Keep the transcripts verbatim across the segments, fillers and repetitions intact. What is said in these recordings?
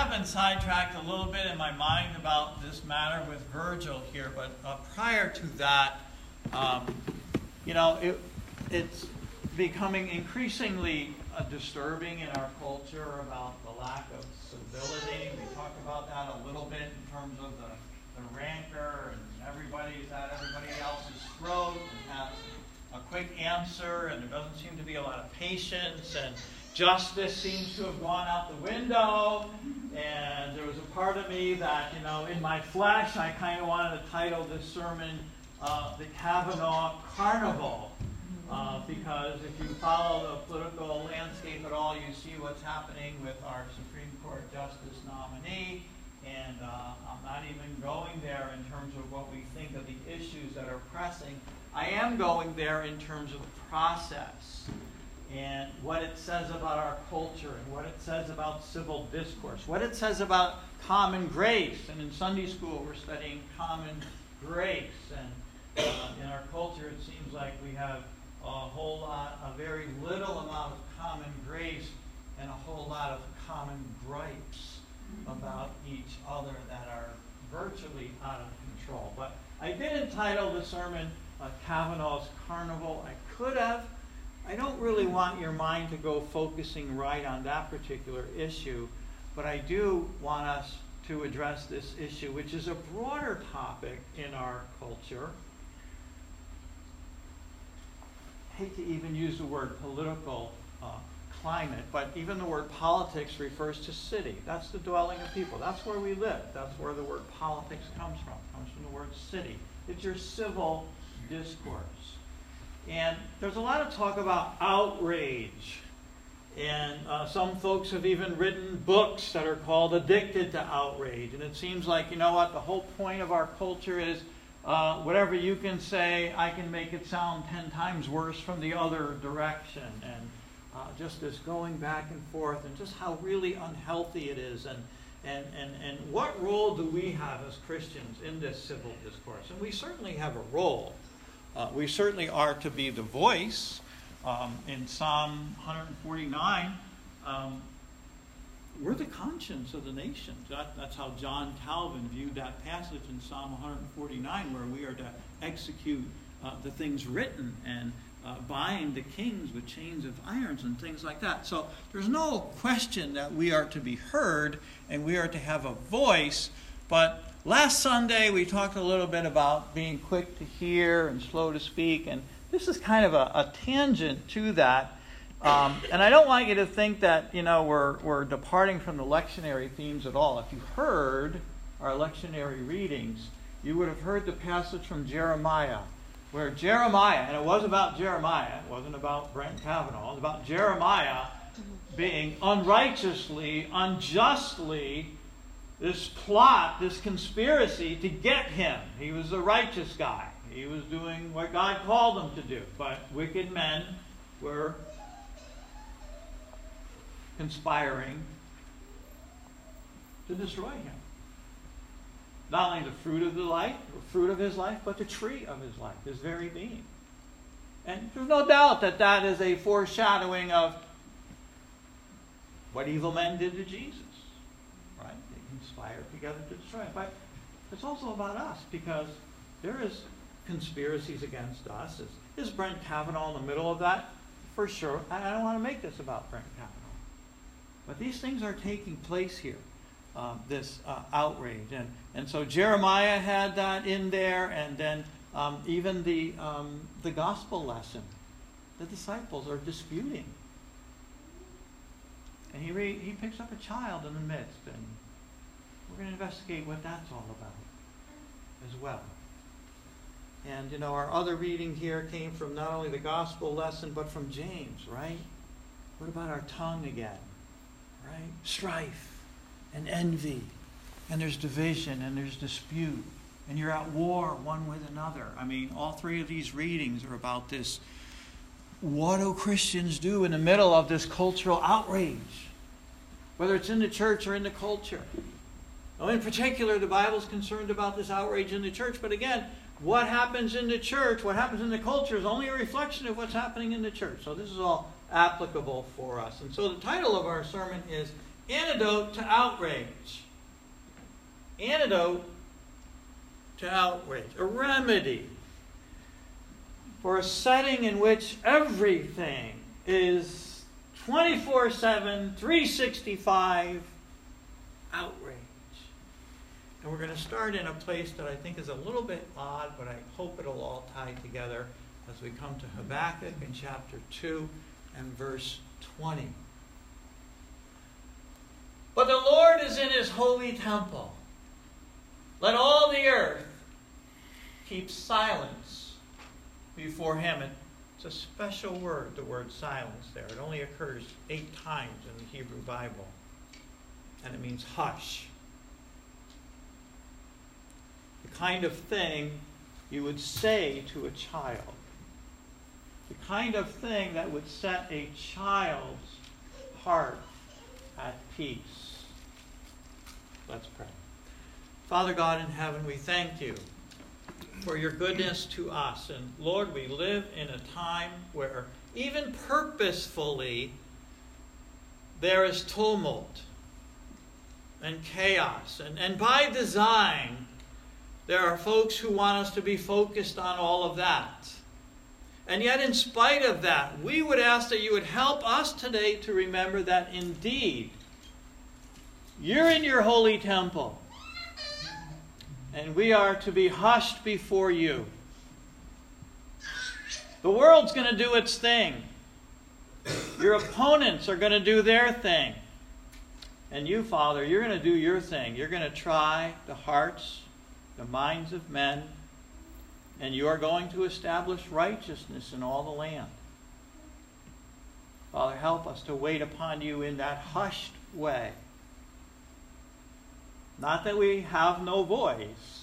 have been sidetracked a little bit in my mind about this matter with Virgil here, but uh, prior to that, um, you know, it, it's becoming increasingly uh, disturbing in our culture about the lack of civility. We talk about that a little bit in terms of the, the rancor, and everybody's at everybody else's throat and has a quick answer, and there doesn't seem to be a lot of patience, and justice seems to have gone out the window. And there was a part of me that, you know, in my flesh, I kind of wanted to title this sermon uh, The Kavanaugh Carnival. Uh, because if you follow the political landscape at all, you see what's happening with our Supreme Court Justice nominee. And uh, I'm not even going there in terms of what we think of the issues that are pressing. I am going there in terms of the process and what it says about our culture and what it says about civil discourse, what it says about common grace. And in Sunday school, we're studying common grace. And uh, in our culture, it seems like we have a whole lot, a very little amount of common grace and a whole lot of common gripes about each other that are virtually out of control. But I did entitle the sermon uh, Kavanaugh's Carnival. I could have. I don't really want your mind to go focusing right on that particular issue, but I do want us to address this issue, which is a broader topic in our culture. I hate to even use the word political uh, climate, but even the word politics refers to city. That's the dwelling of people. That's where we live. That's where the word politics comes from. It comes from the word city. It's your civil discourse. And there's a lot of talk about outrage. And uh, some folks have even written books that are called Addicted to Outrage. And it seems like, you know what, the whole point of our culture is uh, whatever you can say, I can make it sound ten times worse from the other direction. And uh, just this going back and forth, and just how really unhealthy it is. And, and, and, and what role do we have as Christians in this civil discourse? And we certainly have a role. Uh, we certainly are to be the voice. Um, in Psalm one forty-nine, um, we're the conscience of the nations. That, that's how John Calvin viewed that passage in Psalm one forty-nine, where we are to execute uh, the things written and uh, bind the kings with chains of irons and things like that. So there's no question that we are to be heard and we are to have a voice. But last Sunday, we talked a little bit about being quick to hear and slow to speak, and this is kind of a, a tangent to that. Um, and I don't want you to think that, you know, we're, we're departing from the lectionary themes at all. If you heard our lectionary readings, you would have heard the passage from Jeremiah, where Jeremiah, and it was about Jeremiah, it wasn't about Brent Kavanaugh, it was about Jeremiah being unrighteously, unjustly, this plot, this conspiracy to get him. He was a righteous guy. He was doing what God called him to do. But wicked men were conspiring to destroy him. Not only the fruit of the life, the fruit of his life, but the tree of his life, his very being. And there's no doubt that that is a foreshadowing of what evil men did to Jesus. Right? They conspired together to destroy him. But it's also about us, because there is conspiracies against us. Is, is Brent Kavanaugh in the middle of that? For sure. I, I don't want to make this about Brent Kavanaugh. But these things are taking place here, um, this uh, outrage. And, and so Jeremiah had that in there, and then um, even the, um, the gospel lesson. The disciples are disputing. And he, re- he picks up a child in the midst, and we're going to investigate what that's all about as well. And, you know, our other reading here came from not only the gospel lesson, but from James, right? What about our tongue again? Right? Strife and envy. And there's division and there's dispute. And you're at war one with another. I mean, all three of these readings are about this. What do Christians do in the middle of this cultural outrage? Whether it's in the church or in the culture. Now, in particular, the Bible's concerned about this outrage in the church. But again, what happens in the church, what happens in the culture is only a reflection of what's happening in the church. So this is all applicable for us. And so the title of our sermon is Antidote to outrage. Antidote to outrage. A remedy for a setting in which everything is twenty-four seven, three sixty-five outrage. And we're going to start in a place that I think is a little bit odd, but I hope it'll all tie together as we come to Habakkuk in chapter two and verse twenty. But the Lord is in his holy temple. Let all the earth keep silence before him. And it's a special word, the word silence there. It only occurs eight times in the Hebrew Bible. And it means hush. The kind of thing you would say to a child. The kind of thing that would set a child's heart at peace. Let's pray. Father God in heaven, we thank you for your goodness to us. And Lord, we live in a time where even purposefully there is tumult and chaos. And, and by design, there are folks who want us to be focused on all of that. And yet, in spite of that, we would ask that you would help us today to remember that indeed, you're in your holy temple. And we are to be hushed before you. The world's going to do its thing. Your opponents are going to do their thing. And you, Father, you're going to do your thing. You're going to try the hearts, the minds of men, and you are going to establish righteousness in all the land. Father, help us to wait upon you in that hushed way. Not that we have no voice,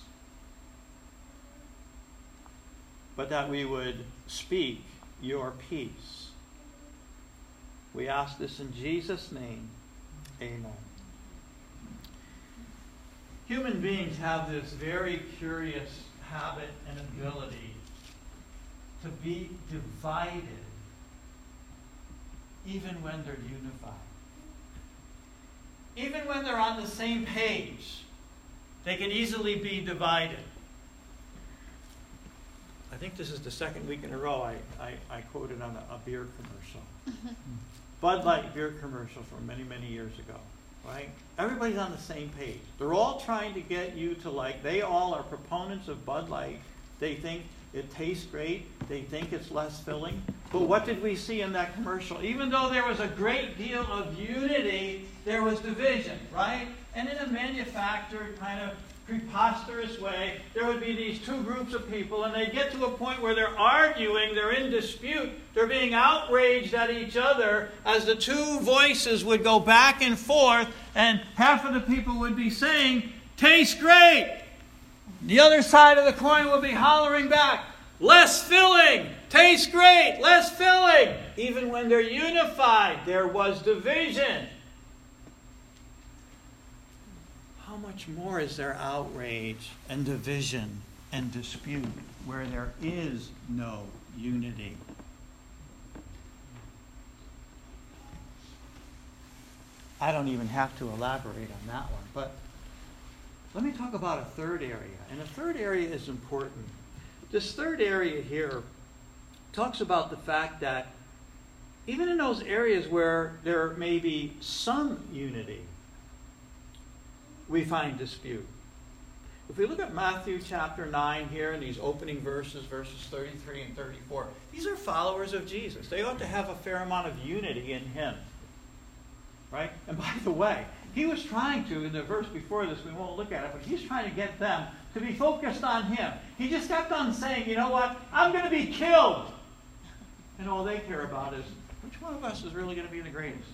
but that we would speak your peace. We ask this in Jesus' name. Amen. Human beings have this very curious habit and ability to be divided even when they're unified. Even when they're on the same page, they can easily be divided. I think this is the second week in a row I, I, I quoted on a, a beer commercial. Bud Light beer commercial from many, many years ago. Right? Everybody's on the same page. They're all trying to get you to like, they all are proponents of Bud Light. They think it tastes great. They think it's less filling. But what did we see in that commercial? Even though there was a great deal of unity, there was division, right? And in a manufactured kind of preposterous way, there would be these two groups of people, and they get to a point where they're arguing, they're in dispute, they're being outraged at each other as the two voices would go back and forth, and half of the people would be saying, tastes great. The other side of the coin would be hollering back, less filling, tastes great, less filling. Even when they're unified, there was division. How much more is there outrage and division and dispute where there is no unity? I don't even have to elaborate on that one, but let me talk about a third area. And a third area is important. This third area here talks about the fact that even in those areas where there may be some unity, we find dispute. If we look at Matthew chapter nine here in these opening verses, verses thirty-three and thirty-four, these are followers of Jesus. They ought to have a fair amount of unity in him. Right? And by the way, he was trying to, in the verse before this, we won't look at it, but he's trying to get them to be focused on him. He just kept on saying, you know what? I'm going to be killed. And all they care about is, which one of us is really going to be the greatest?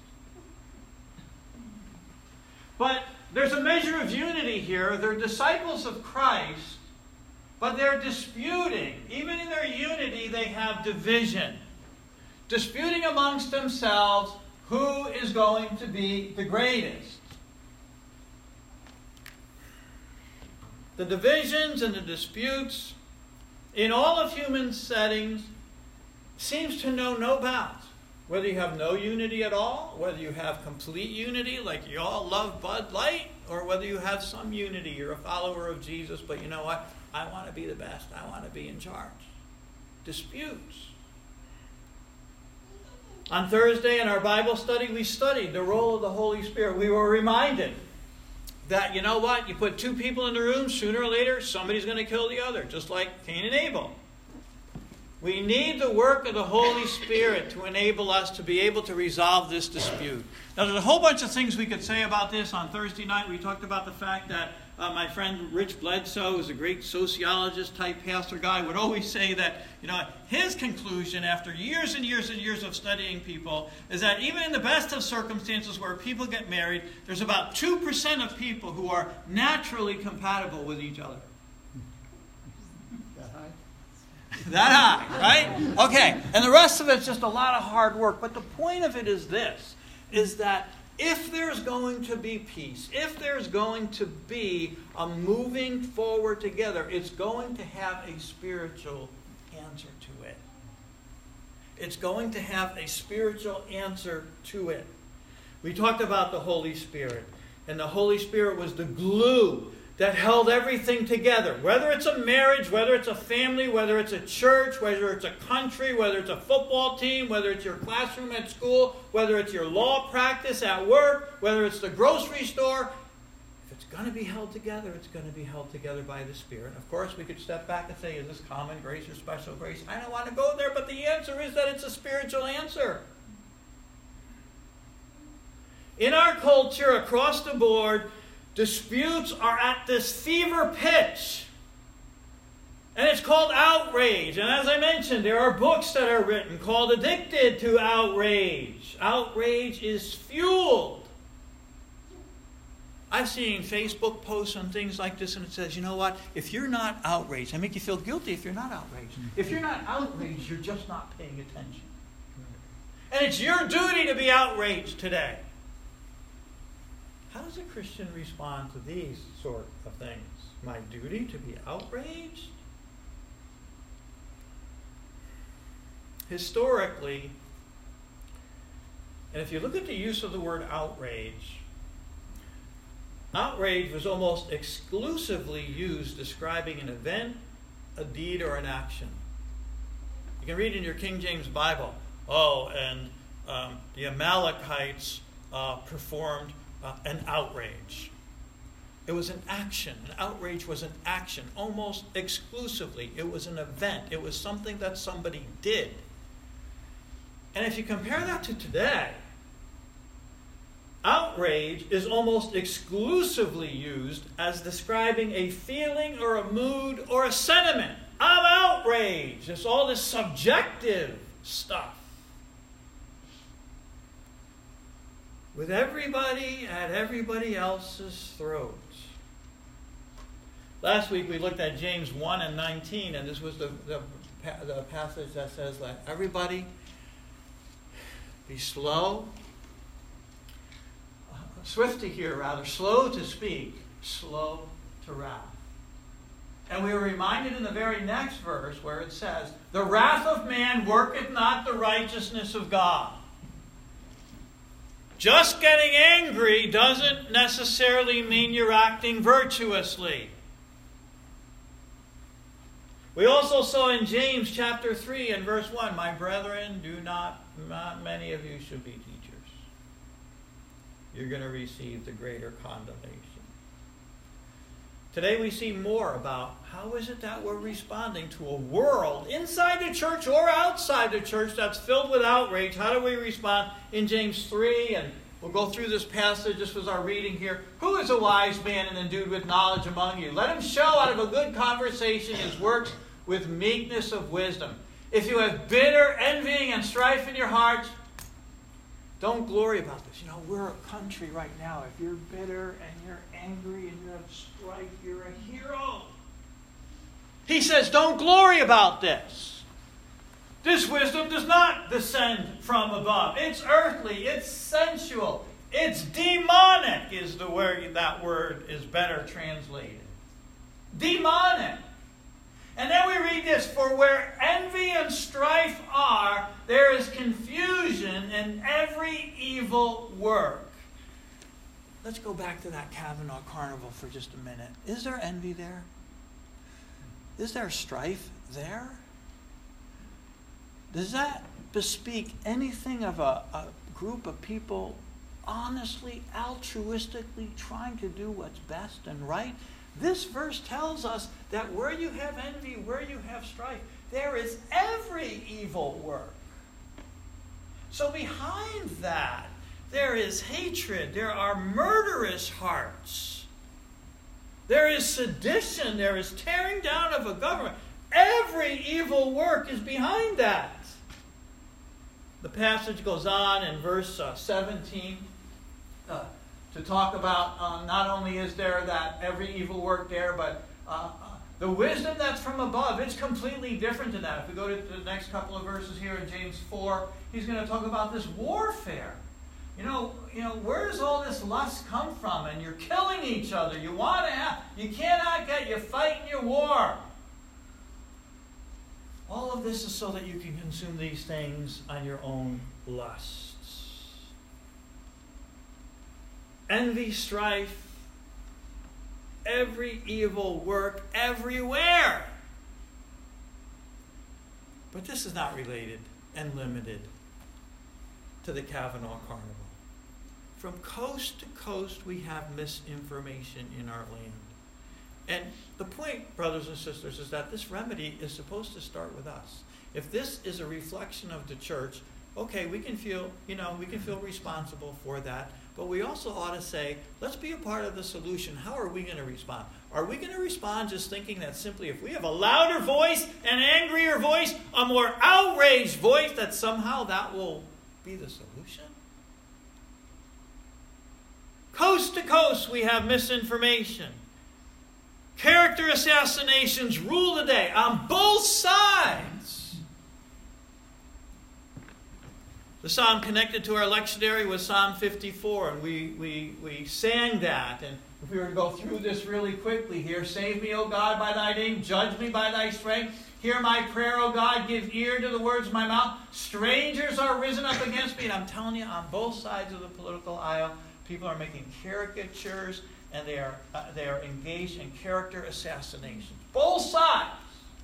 But there's a measure of unity here. They're disciples of Christ, but they're disputing. Even in their unity, they have division. Disputing amongst themselves who is going to be the greatest. The divisions and the disputes in all of human settings seems to know no bounds. Whether you have no unity at all, whether you have complete unity, like you all love Bud Light, or whether you have some unity, you're a follower of Jesus, but you know what? I want to be the best. I want to be in charge. Disputes. On Thursday in our Bible study, we studied the role of the Holy Spirit. We were reminded that, you know what? You put two people in the room, sooner or later, somebody's going to kill the other, just like Cain and Abel. We need the work of the Holy Spirit to enable us to be able to resolve this dispute. Now, there's a whole bunch of things we could say about this. On Thursday night, we talked about the fact that uh, my friend Rich Bledsoe, who's a great sociologist-type pastor guy, would always say that, you know, his conclusion after years and years and years of studying people is that even in the best of circumstances where people get married, there's about two percent of people who are naturally compatible with each other. That high, right? Okay, and the rest of it's just a lot of hard work. But the point of it is this, is that if there's going to be peace, if there's going to be a moving forward together, it's going to have a spiritual answer to it. It's going to have a spiritual answer to it. We talked about the Holy Spirit, and the Holy Spirit was the glue that held everything together. Whether it's a marriage, whether it's a family, whether it's a church, whether it's a country, whether it's a football team, whether it's your classroom at school, whether it's your law practice at work, whether it's the grocery store. If it's going to be held together, it's going to be held together by the Spirit. Of course, we could step back and say, is this common grace or special grace? I don't want to go there, but the answer is that it's a spiritual answer. In our culture, across the board, disputes are at this fever pitch. And it's called outrage. And as I mentioned, there are books that are written called Addicted to Outrage. Outrage is fueled. I've seen Facebook posts on things like this, and it says, you know what? If you're not outraged, I make you feel guilty if you're not outraged. If you're not outraged, you're just not paying attention. And it's your duty to be outraged today. How does a Christian respond to these sort of things? My duty to be outraged? Historically, and if you look at the use of the word outrage, outrage was almost exclusively used describing an event, a deed, or an action. You can read in your King James Bible, oh, and um, the Amalekites uh, performed Uh, an outrage. It was an action. An outrage was an action, almost exclusively. It was an event. It was something that somebody did. And if you compare that to today, outrage is almost exclusively used as describing a feeling or a mood or a sentiment. I'm outraged. It's all this subjective stuff. With everybody at everybody else's throats. Last week we looked at James one and nineteen, and this was the, the, the passage that says that everybody be slow, uh, swift to hear rather, slow to speak, slow to wrath. And we were reminded in the very next verse where it says, the wrath of man worketh not the righteousness of God. Just getting angry doesn't necessarily mean you're acting virtuously. We also saw in James chapter three and verse one, my brethren, do not, not many of you should be teachers. You're going to receive the greater condemnation. Today we see more about how is it that we're responding to a world inside the church or outside the church that's filled with outrage. How do we respond? In James three, and we'll go through this passage. This was our reading here. Who is a wise man and endued with knowledge among you? Let him show out of a good conversation his works with meekness of wisdom. If you have bitter envying and strife in your hearts, don't glory about this. You know, we're a country right now. If you're bitter and you're angry and you have strife, you're a hero. He says, don't glory about this. This wisdom does not descend from above. It's earthly. It's sensual. It's demonic is the word, that word is better translated. Demonic. And then we read this, for where envy and strife are, there is confusion in every evil work. Let's go back to that Kavanaugh Carnival for just a minute. Is there envy there? Is there strife there? Does that bespeak anything of a, a group of people honestly, altruistically trying to do what's best and right? This verse tells us that where you have envy, where you have strife, there is every evil work. So behind that, there is hatred. There are murderous hearts. There is sedition. There is tearing down of a government. Every evil work is behind that. The passage goes on in verse uh, seventeen uh, to talk about uh, not only is there that every evil work there, but uh, the wisdom that's from above, it's completely different than that. If we go to the next couple of verses here in James four, he's going to talk about this warfare. You know, you know, where does all this lust come from? And you're killing each other. You want to have, you cannot get, you're fighting your war. All of this is so that you can consume these things on your own lusts. Envy, strife, every evil work everywhere. But this is not related and limited to the Kavanaugh Carnival. From coast to coast, we have misinformation in our land. And the point, brothers and sisters, is that this remedy is supposed to start with us. If this is a reflection of the church, okay, we can feel, you know, we can feel responsible for that. But we also ought to say, let's be a part of the solution. How are we going to respond? Are we going to respond just thinking that simply if we have a louder voice, an angrier voice, a more outraged voice, that somehow that will be the solution? Coast to coast, we have misinformation. Character assassinations rule the day on both sides. The psalm connected to our lectionary was Psalm fifty-four, and we, we, we sang that. And if we were to go through this really quickly here, save me, O God, by thy name, judge me by thy strength. Hear my prayer, O God, give ear to the words of my mouth. Strangers are risen up against me. And I'm telling you, on both sides of the political aisle, people are making caricatures, and they are, uh, they are engaged in character assassinations. Both sides.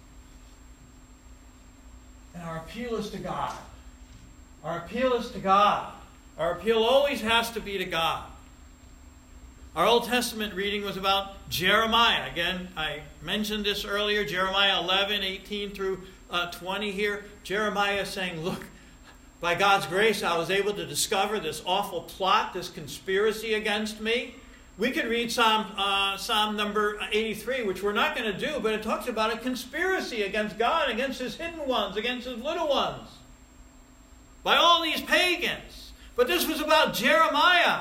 And our appeal is to God. Our appeal is to God. Our appeal always has to be to God. Our Old Testament reading was about Jeremiah. Again, I mentioned this earlier, Jeremiah eleven, eighteen through uh, twenty here. Jeremiah is saying, look, by God's grace, I was able to discover this awful plot, this conspiracy against me. We could read Psalm, uh, Psalm number eighty-three, which we're not going to do, but it talks about a conspiracy against God, against his hidden ones, against his little ones, by all these pagans. But this was about Jeremiah.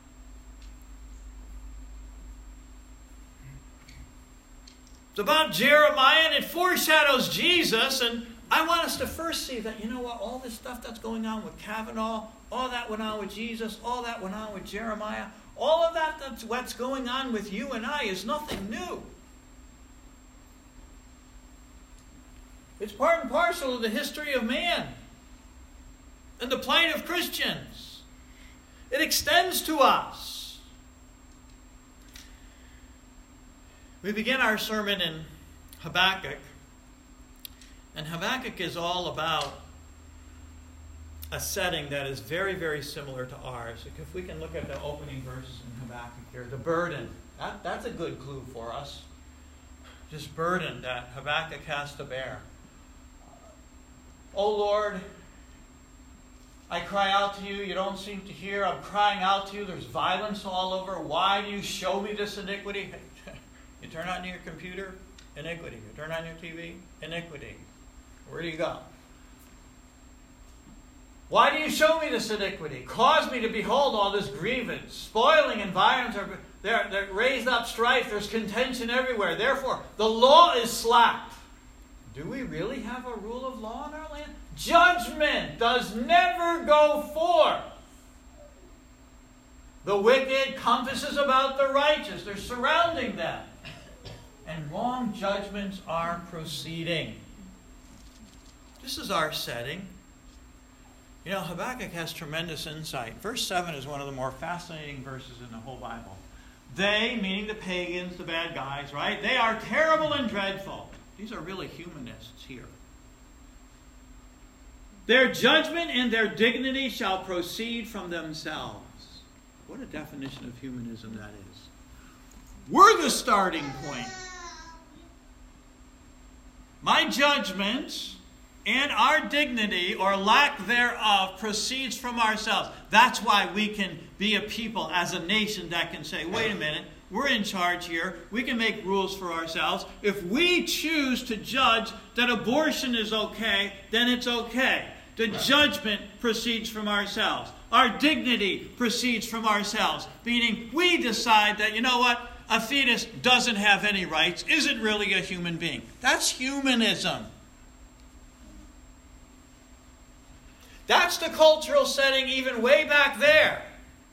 It's about Jeremiah, and it foreshadows Jesus. And I want us to first see that, you know what, all this stuff that's going on with Kavanaugh, all that went on with Jesus, all that went on with Jeremiah, all of that that's what's going on with you and I is nothing new. It's part and parcel of the history of man and the plight of Christians. It extends to us. We begin our sermon in Habakkuk. And Habakkuk is all about a setting that is very, very similar to ours. If we can look at the opening verses in Habakkuk here. The burden. That, that's a good clue for us. This burden that Habakkuk has to bear. Oh Lord, I cry out to you. You don't seem to hear. I'm crying out to you. There's violence all over. Why do you show me this iniquity? You turn on your computer, iniquity. You turn on your T V, iniquity. Where do you go? Why do you show me this iniquity? Cause me to behold all this grievance. Spoiling and violence are they're, they're raised up strife. There's contention everywhere. Therefore, the law is slacked. Do we really have a rule of law in our land? Judgment does never go forth. The wicked compasses about the righteous. They're surrounding them. and wrong judgments are proceeding. This is our setting. You know, Habakkuk has tremendous insight. Verse seven is one of the more fascinating verses in the whole Bible. They, meaning the pagans, the bad guys, right? They are terrible and dreadful. These are really humanists here. Their judgment and their dignity shall proceed from themselves. What a definition of humanism that is. We're the starting point. My judgment and our dignity, or lack thereof, proceeds from ourselves. That's why we can be a people as a nation that can say, wait a minute, we're in charge here. We can make rules for ourselves. If we choose to judge that abortion is okay, then it's okay. The judgment proceeds from ourselves. Our dignity proceeds from ourselves. Meaning, we decide that, you know what, a fetus doesn't have any rights, isn't really a human being. That's humanism. That's the cultural setting even way back there.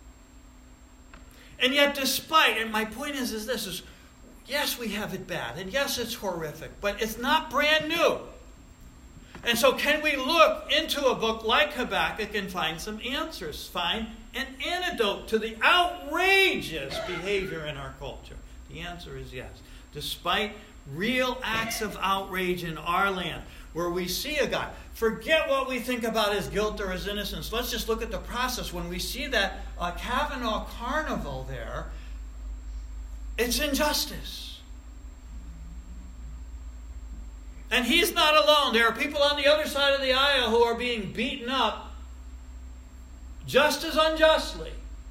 And yet despite, and my point is, is this, is yes, we have it bad, and yes, it's horrific, but it's not brand new. And so can we look into a book like Habakkuk and find some answers, find an antidote to the outrageous behavior in our culture? The answer is yes. Despite real acts of outrage in our land, where we see a guy, forget what we think about his guilt or his innocence. Let's just look at the process. When we see that uh, Kavanaugh carnival there, it's injustice. And he's not alone. There are people on the other side of the aisle who are being beaten up just as unjustly.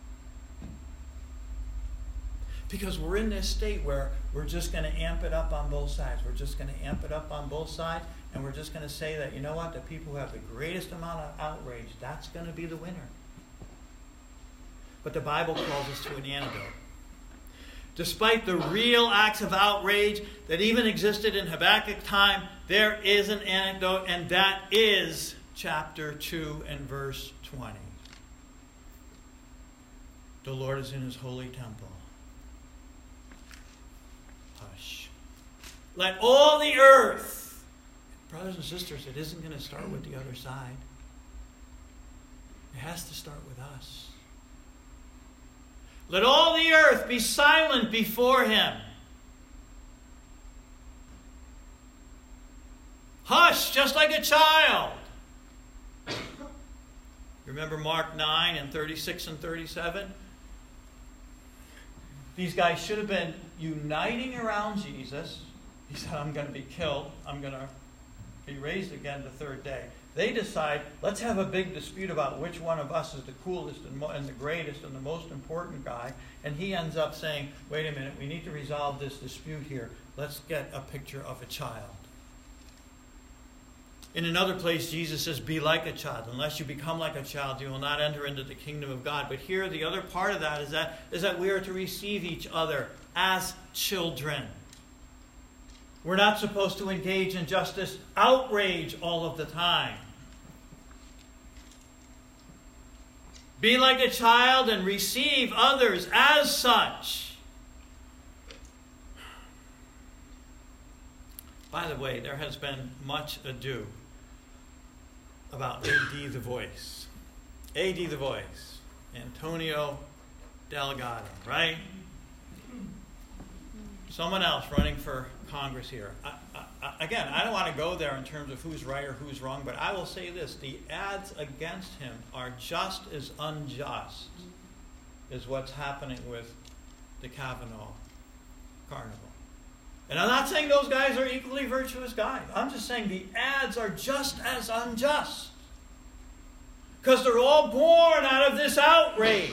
Because we're in this state where we're just going to amp it up on both sides. We're just going to amp it up on both sides. And we're just going to say that, you know what, the people who have the greatest amount of outrage, that's going to be the winner. But the Bible calls us to an antidote. Despite the real acts of outrage that even existed in Habakkuk time, there is an antidote, and that is chapter two and verse twenty. The Lord is in his holy temple. Hush. Let all the earth... Brothers and sisters, it isn't going to start with the other side. It has to start with us. Let all the earth be silent before him. Hush, just like a child. Remember Mark nine and thirty-six and thirty-seven? These guys should have been uniting around Jesus. He said, I'm going to be killed. I'm going to be raised again the third day. They decide, let's have a big dispute about which one of us is the coolest and, mo- and the greatest and the most important guy. And he ends up saying, wait a minute, we need to resolve this dispute here. Let's get a picture of a child. In another place, Jesus says, be like a child. Unless you become like a child, you will not enter into the kingdom of God. But here, the other part of that is that, is that we are to receive each other as children. We're not supposed to engage in just this outrage all of the time. Be like a child and receive others as such. By the way, there has been much ado about A D the Voice. A D the Voice. Antonio Delgado, right? Someone else running for Congress here. I, I, again, I don't want to go there in terms of who's right or who's wrong, but I will say this. The ads against him are just as unjust as what's happening with the Kavanaugh carnival. And I'm not saying those guys are equally virtuous guys. I'm just saying the ads are just as unjust. Because they're all born out of this outrage.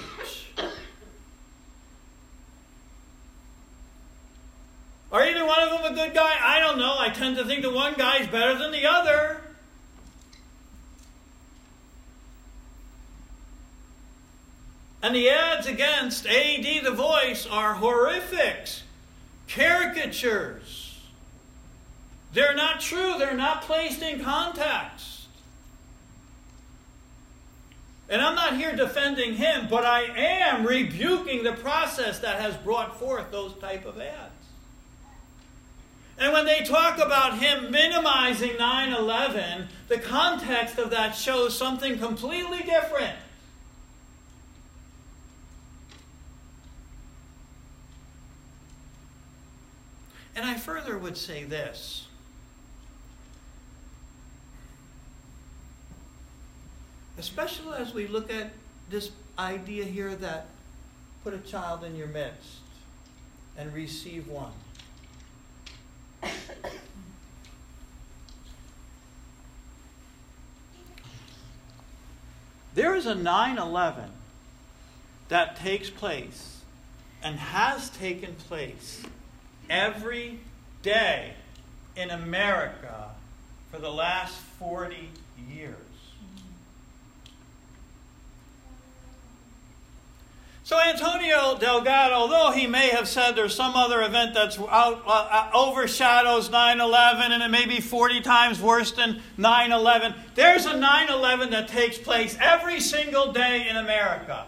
Are either one of them a good guy? I don't know. I tend to think the one guy is better than the other. And the ads against A D the Voice are horrifics, caricatures. They're not true. They're not placed in context. And I'm not here defending him, but I am rebuking the process that has brought forth those type of ads. And when they talk about him minimizing nine eleven, the context of that shows something completely different. And I further would say this. Especially as we look at this idea here that put a child in your midst and receive one. There is a nine eleven that takes place and has taken place every day in America for the last forty years. So Antonio Delgado, although he may have said there's some other event that's out, uh, overshadows nine eleven and it may be forty times worse than nine eleven, there's a nine eleven that takes place every single day in America.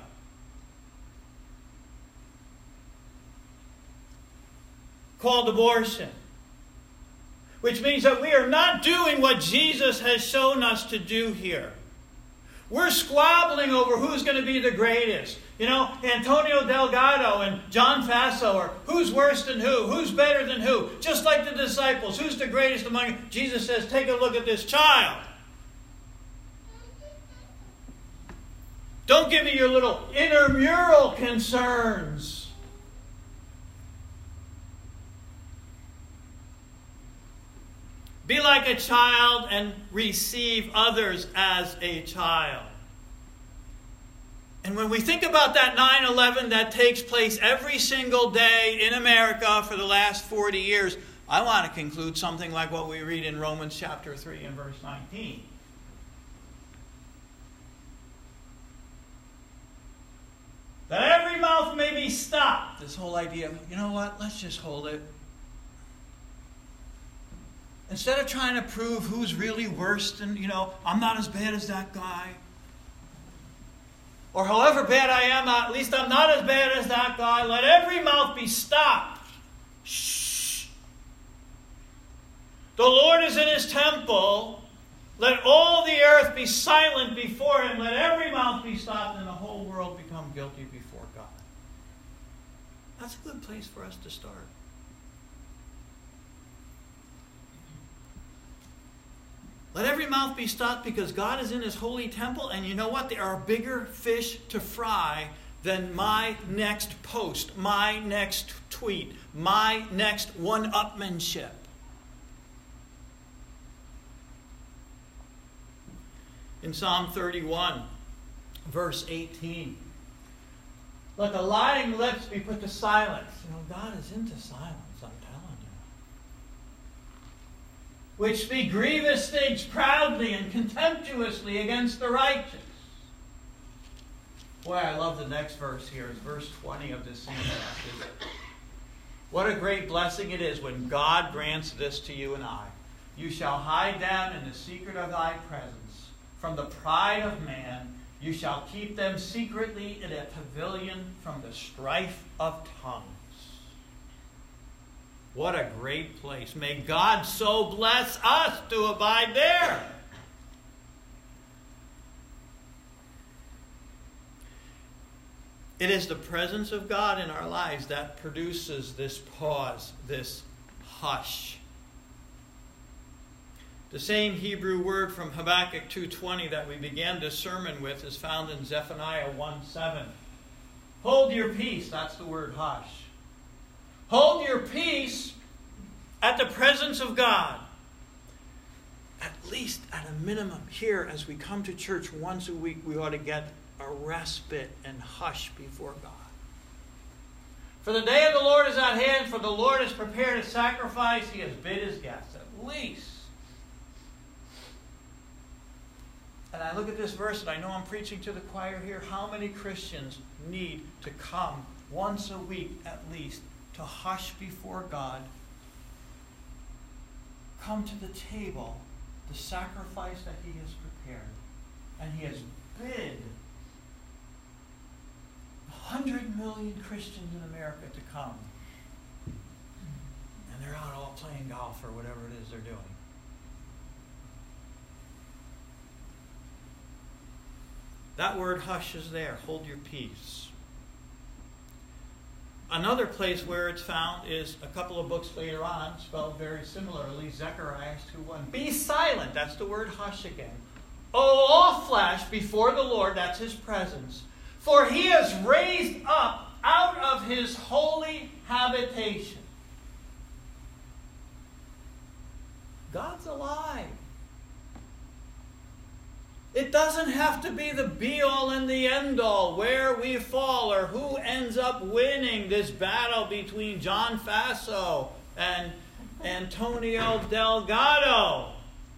Called abortion. Which means that we are not doing what Jesus has shown us to do here. We're squabbling over who's going to be the greatest. You know, Antonio Delgado and John Faso are who's worse than who, who's better than who. Just like the disciples, who's the greatest among you? Jesus says, take a look at this child. Don't give me your little intramural concerns. Be like a child and receive others as a child. And when we think about that nine eleven that takes place every single day in America for the last forty years, I want to conclude something like what we read in Romans chapter three and verse nineteen. That every mouth may be stopped. This whole idea of, you know what, let's just hold it. Instead of trying to prove who's really worse than, you know, I'm not as bad as that guy. Or however bad I am, at least I'm not as bad as that guy. Let every mouth be stopped. Shh. The Lord is in his temple. Let all the earth be silent before him. Let every mouth be stopped and the whole world become guilty before God. That's a good place for us to start. Let every mouth be stopped because God is in his holy temple. And you know what? There are bigger fish to fry than my next post, my next tweet, my next one-upmanship. In Psalm thirty-one, verse eighteen, let the lying lips be put to silence. You know, God is into silence, I'm telling you. Which speak grievous things proudly and contemptuously against the righteous. Boy, I love the next verse here. It's verse twenty of this same passage. What a great blessing it is when God grants this to you and I. You shall hide them in the secret of thy presence. From the pride of man, you shall keep them secretly in a pavilion from the strife of tongues. What a great place. May God so bless us to abide there. It is the presence of God in our lives that produces this pause, this hush. The same Hebrew word from Habakkuk two twenty that we began this sermon with is found in Zephaniah one seven. Hold your peace. That's the word hush. Hold your peace at the presence of God. At least at a minimum here as we come to church once a week, we ought to get a respite and hush before God. For the day of the Lord is at hand, for the Lord has prepared a sacrifice. He has bid his guests. At least. And I look at this verse and I know I'm preaching to the choir here. How many Christians need to come once a week at least to hush before God? Come to the table, the sacrifice that he has prepared. And he has bid one hundred million Christians in America to come And they're out all playing golf or whatever it is they're doing. That word hush is there. Hold your peace. Another place where it's found is a couple of books later on, spelled very similarly, Zechariah two one. Be silent. That's the word hush again. O all flesh before the Lord, that's his presence. For he has raised up out of his holy habitation. God's alive. It doesn't have to be the be-all and the end-all, where we fall or who ends up winning this battle between John Faso and Antonio Delgado.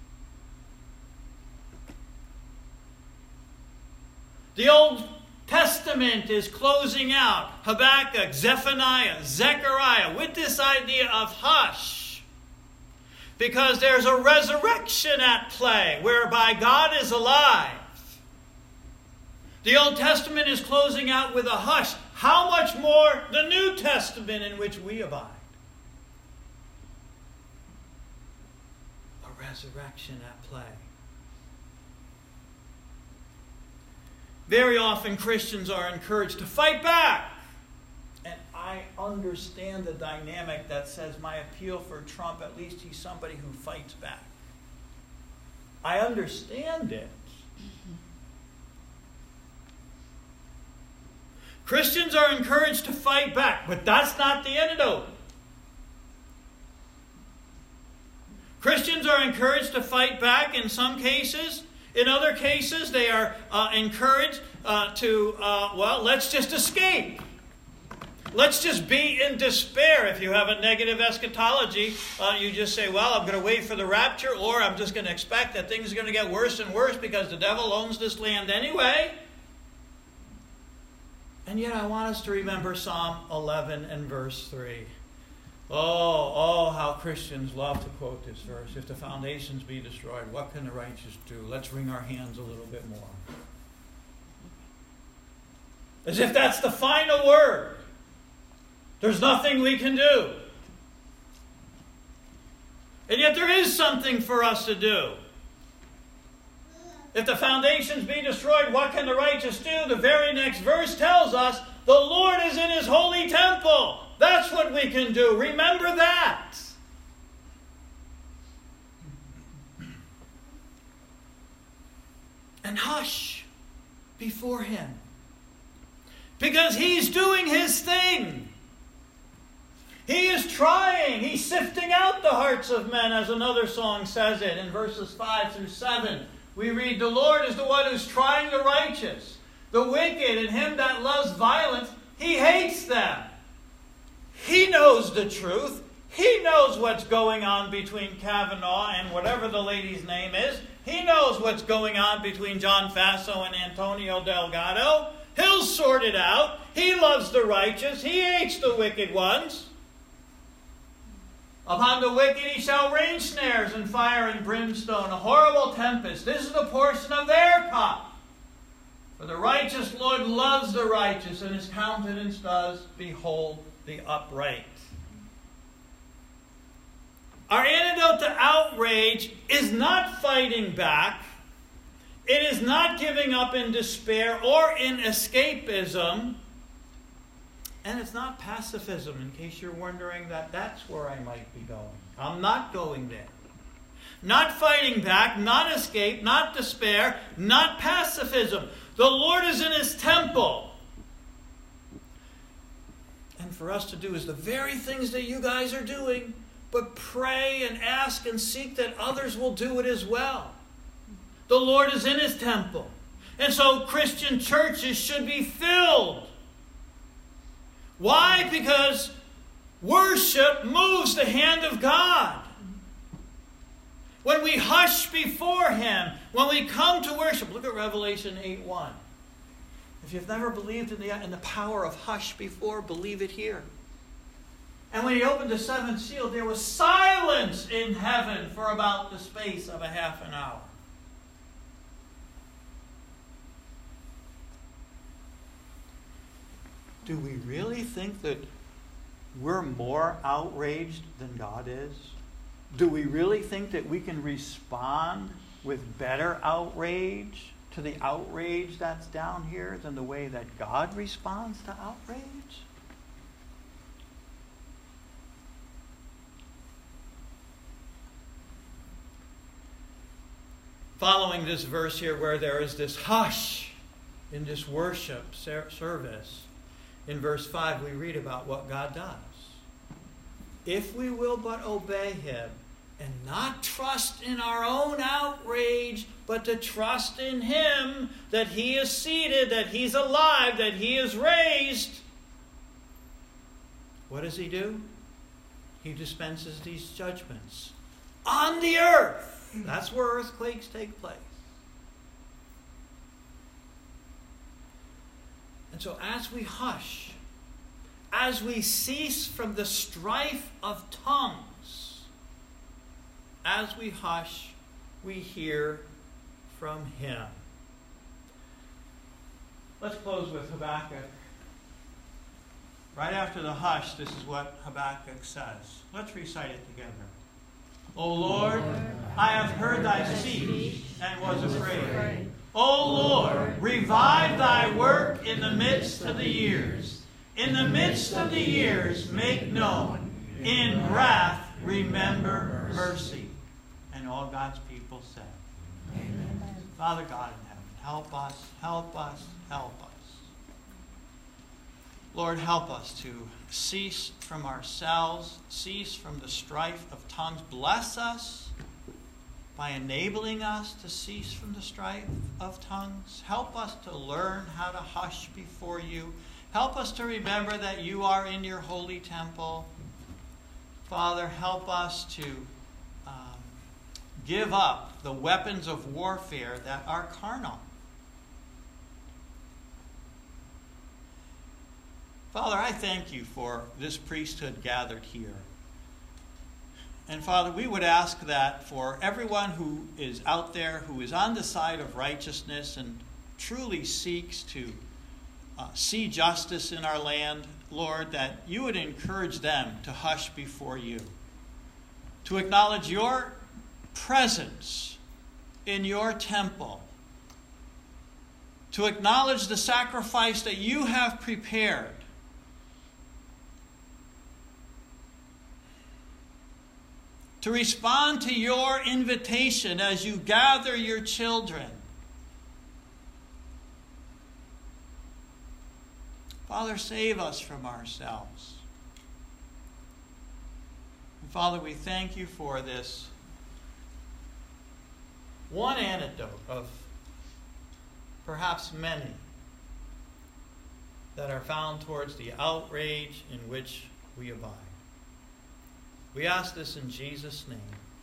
The Old Testament is closing out. Habakkuk, Zephaniah, Zechariah, with this idea of hush. Because there's a resurrection at play, whereby God is alive. The Old Testament is closing out with a hush. How much more the New Testament in which we abide? A resurrection at play. Very often Christians are encouraged to fight back. And I understand the dynamic that says my appeal for Trump, at least he's somebody who fights back. I understand it. Christians are encouraged to fight back, but that's not the antidote. Christians are encouraged to fight back in some cases. In other cases, they are uh, encouraged uh, to, uh, well, let's just escape. Let's just be in despair. If you have a negative eschatology, uh, you just say, well, I'm going to wait for the rapture, or I'm just going to expect that things are going to get worse and worse because the devil owns this land anyway. And yet I want us to remember Psalm eleven and verse three. Oh, oh, how Christians love to quote this verse. If the foundations be destroyed, what can the righteous do? Let's wring our hands a little bit more. As if that's the final word. There's nothing we can do. And yet there is something for us to do. If the foundations be destroyed, what can the righteous do? The very next verse tells us, the Lord is in his holy temple. That's what we can do. Remember that. And hush before him. Because he's doing his thing. He is trying. He's sifting out the hearts of men, as another song says it in verses five through seven. We read, the Lord is the one who's trying the righteous. The wicked and him that loves violence, he hates them. He knows the truth. He knows what's going on between Kavanaugh and whatever the lady's name is. He knows what's going on between John Faso and Antonio Delgado. He'll sort it out. He loves the righteous. He hates the wicked ones. Upon the wicked he shall rain snares and fire and brimstone, a horrible tempest. This is the portion of their cup. For the righteous Lord loves the righteous, and his countenance does behold the upright. Our antidote to outrage is not fighting back. It is not giving up in despair or in escapism. And it's not pacifism, in case you're wondering that that's where I might be going. I'm not going there. Not fighting back, not escape, not despair, not pacifism. The Lord is in his temple. And for us to do is the very things that you guys are doing, but pray and ask and seek that others will do it as well. The Lord is in his temple. And so Christian churches should be filled. Why? Because worship moves the hand of God. When we hush before him, when we come to worship, look at Revelation eight one. If you've never believed in the, in the power of hush before, believe it here. And when he opened the seventh seal, there was silence in heaven for about the space of a half an hour. Do we really think that we're more outraged than God is? Do we really think that we can respond with better outrage to the outrage that's down here than the way that God responds to outrage? Following this verse here where there is this hush in this worship service, in verse five we read about what God does. If we will but obey him and not trust in our own outrage, but to trust in him that he is seated, that he's alive, that he is raised, what does he do? He dispenses these judgments on the earth. That's where earthquakes take place. And so as we hush, as we cease from the strife of tongues, as we hush, we hear from him. Let's close with Habakkuk. Right after the hush, this is what Habakkuk says. Let's recite it together. O Lord, I have heard thy speech and was afraid. O Lord, revive thy work in the midst of the years. In the midst of the years, make known. In wrath, remember mercy. And all God's people said, Amen. Father God in heaven, help us, help us, help us. Lord, help us to cease from ourselves, cease from the strife of tongues. Bless us by enabling us to cease from the strife of tongues. Help us to learn how to hush before you. Help us to remember that you are in your holy temple. Father, help us to um, give up the weapons of warfare that are carnal. Father, I thank you for this priesthood gathered here. And Father, we would ask that for everyone who is out there, who is on the side of righteousness and truly seeks to uh, see justice in our land, Lord, that you would encourage them to hush before you, to acknowledge your presence in your temple, to acknowledge the sacrifice that you have prepared, to respond to your invitation as you gather your children. Father, save us from ourselves. And Father, we thank you for this one anecdote of perhaps many that are found towards the outrage in which we abide. We ask this in Jesus' name.